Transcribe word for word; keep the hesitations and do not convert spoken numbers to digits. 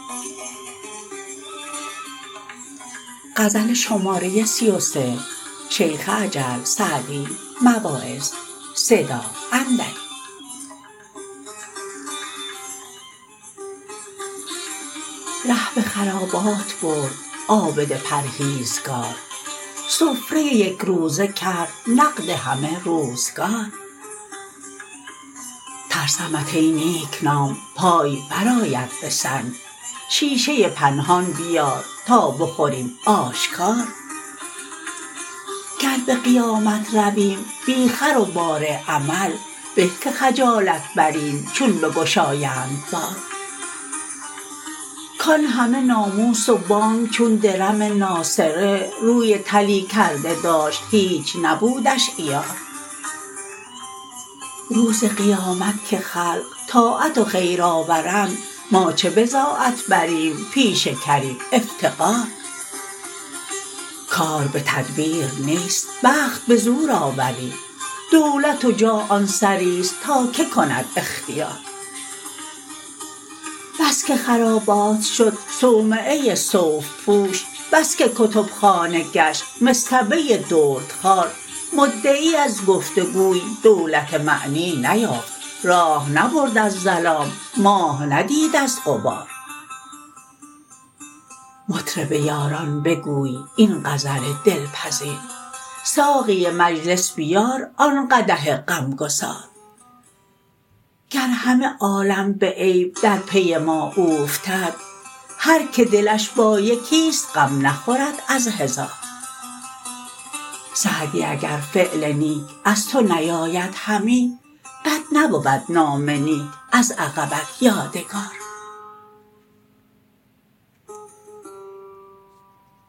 ره به خرابات برد عابد پرهیزگار، سفره یک روزه کرد نقد همه روزگار. ترسمت ای نیکنام پای برآید به سنگ، شیشه پنهان بیار تا بخوریم آشکار. گر به قیامت رویم بی خر و بار عمل، به که خجالت بریم چون بگشایند بار. کان همه ناموس و بانگ چون درم ناصره، روی طلی کرده داشت هیچ نبودش عیار. روز قیامت که خلق طاعت و خیر آورند، ما چه بضاعت بریم پیش کریم افتقار. کار به تدبیر نیست بخت به زور آوری، دولت و جاه آن سریست تا که کند اختیار. بس که خرابات شد صومعه صوف پوش، بس که کتبخانه گشت مصطبه دردخوار. مدعی از گفت و گوی دولت معنی نیافت، راه نبرد از ظلام ماه ندید از غبار. مطرب یاران بگوی این غزل دلپذیر، ساقی مجلس بیار آن قدح غمگسار. گر همه عالم به عیب در پی ما اوفتد، هر که دلش با یکیست غم نخورد از هزار. سعدی اگر فعل نیک از تو نیاید همی، بد نبود نام نیک از عقبت یادگار.